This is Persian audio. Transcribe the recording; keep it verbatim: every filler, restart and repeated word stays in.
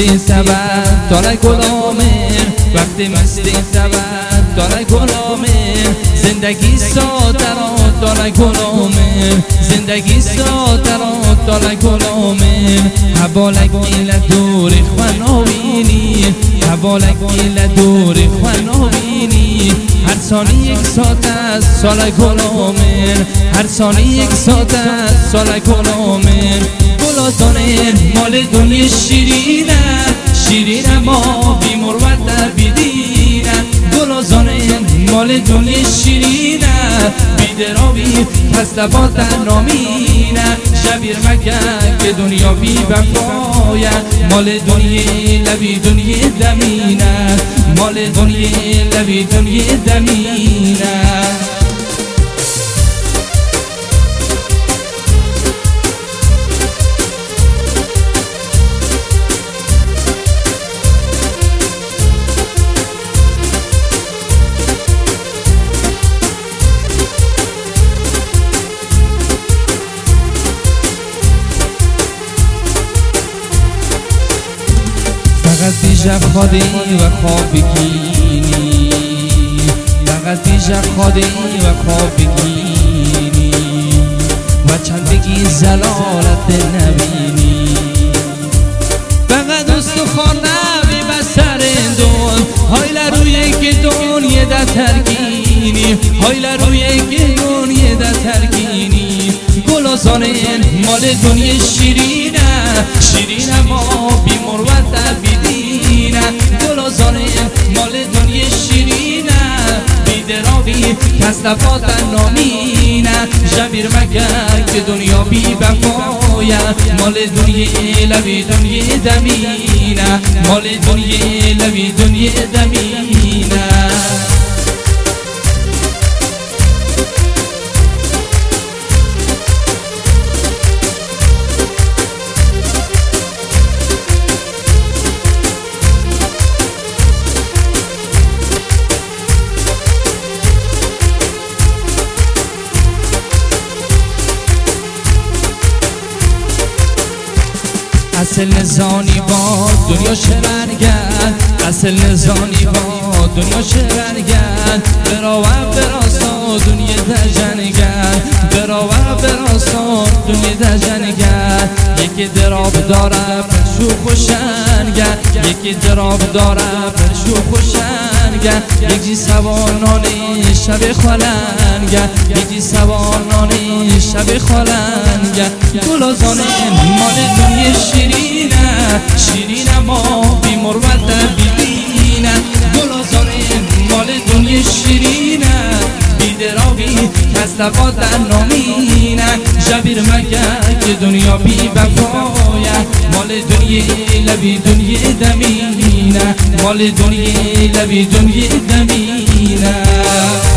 مستی سبت داره گلامه وقتی مستی سبت داره گلامه زندگی ساده را داره گلامه زندگی ساده را داره گلامه حوالک ایل دوری خواناوینی حوالک ایل دوری خواناوینی هر ثانی یک ساعت از سال گلامه هر ثانی یک ساعت از سال گلامه گلازانه مال دنیا شیرینه شیرینه ما بیمروت در بیدینه گلازانه مال دنیا شیرینه بیدراوی پس لبات در نامینه شبیر مکه که دنیا بی وفایه مال دنیا لبی دنیا دمینه مال دنیا لبی دنیا دمینه فقط دیجا خودی و خواب بگینی فقط دیجا خودی و خواب بگینی و چند بگی زلالت نبینی فقط استخوان نبی بسر دون هایل روی که دنیا در ترکینی هایل روی که دنیا در ترکینی گلازانه مال دنیا شیرینه شیرینه ما بی مروت در بیدینه گلازانه مال دنیا شیرینه بیدراوی کس لفات نامینه جبیر مکه که دنیا بی بفایه مال دنیا لبی دنیا دمینه مال دنیا لبی دنیا دمینه اصل نزانی با دنیا شرنگن اصل نزانی با دنیا شرنگن برا و براسا دنیا دجنگن برا و براسا دنیا دجنگن یکی دراب داره پرشو خوشنگن یکی دراب داره پرشو خوشنگن یکی سوانانی شب خالنگن یکی سوانانی شب خالنگن گلازانه مال دنیا شیرینه شیرینه ما بی مروت در بیدینه گلازانه مال دنیا شیرینه بیدراوی کس لبات در نامینه جبیر مکه که دنیا بی وفایه مال دنیا لبی دنیا دمینه مال دنیا لبی دنیا دمینه